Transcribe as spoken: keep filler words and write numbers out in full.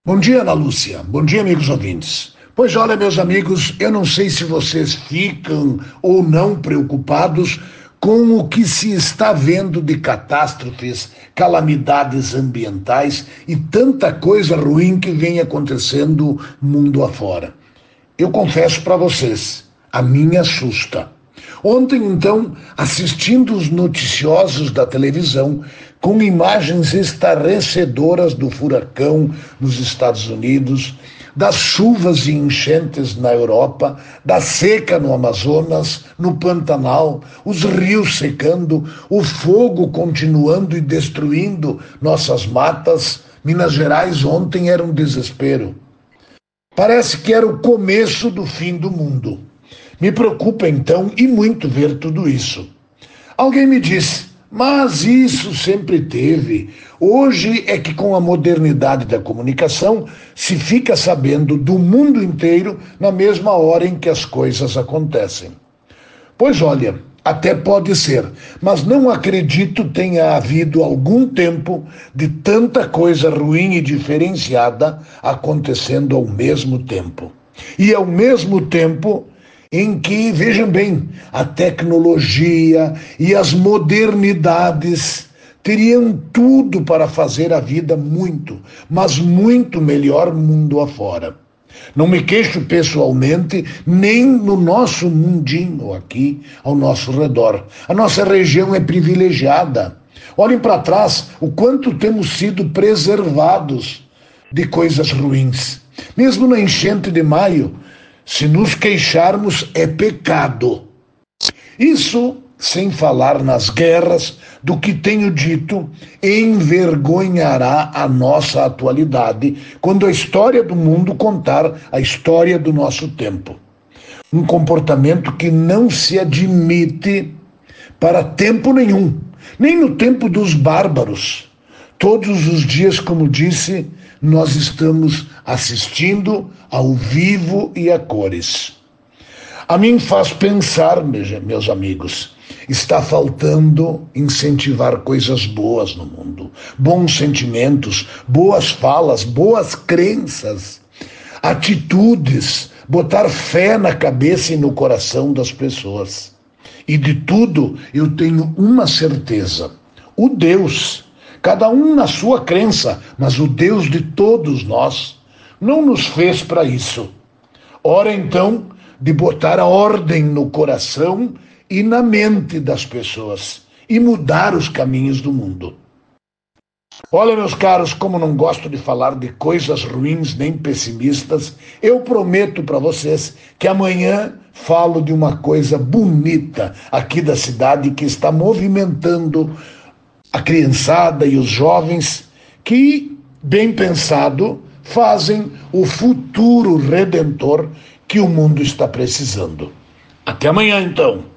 Bom dia, Ana Lúcia. Bom dia, amigos ouvintes. Pois olha, meus amigos, eu não sei se vocês ficam ou não preocupados com o que se está vendo de catástrofes, calamidades ambientais e tanta coisa ruim que vem acontecendo mundo afora. Eu confesso para vocês, a minha assusta. Ontem, então, assistindo os noticiosos da televisão, com imagens estarrecedoras do furacão nos Estados Unidos, das chuvas e enchentes na Europa, da seca no Amazonas, no Pantanal, os rios secando, o fogo continuando e destruindo nossas matas, Minas Gerais ontem era um desespero. Parece que era o começo do fim do mundo. Me preocupa então e muito ver tudo isso. Alguém me disse, mas isso sempre teve. Hoje é que com a modernidade da comunicação se fica sabendo do mundo inteiro na mesma hora em que as coisas acontecem. Pois olha, até pode ser, mas não acredito tenha havido algum tempo de tanta coisa ruim e diferenciada acontecendo ao mesmo tempo. E ao mesmo tempo em que, vejam bem, a tecnologia e as modernidades teriam tudo para fazer a vida muito, mas muito melhor mundo afora. Não me queixo pessoalmente, nem no nosso mundinho aqui, ao nosso redor. A nossa região é privilegiada. Olhem para trás o quanto temos sido preservados de coisas ruins. Mesmo na enchente de maio, se nos queixarmos é pecado. Isso sem falar nas guerras, do que tenho dito, envergonhará a nossa atualidade quando a história do mundo contar a história do nosso tempo. Um comportamento que não se admite para tempo nenhum, nem no tempo dos bárbaros. Todos os dias, como disse, nós estamos assistindo ao vivo e a cores. A mim faz pensar, meus amigos, está faltando incentivar coisas boas no mundo, bons sentimentos, boas falas, boas crenças, atitudes, botar fé na cabeça e no coração das pessoas. E de tudo eu tenho uma certeza, o Deus, cada um na sua crença, mas o Deus de todos nós, não nos fez para isso. Ora então, de botar a ordem no coração e na mente das pessoas e mudar os caminhos do mundo. Olha, meus caros, como não gosto de falar de coisas ruins nem pessimistas, eu prometo para vocês que amanhã falo de uma coisa bonita aqui da cidade que está movimentando a criançada e os jovens que, bem pensado, fazem o futuro redentor que o mundo está precisando. Até amanhã, então.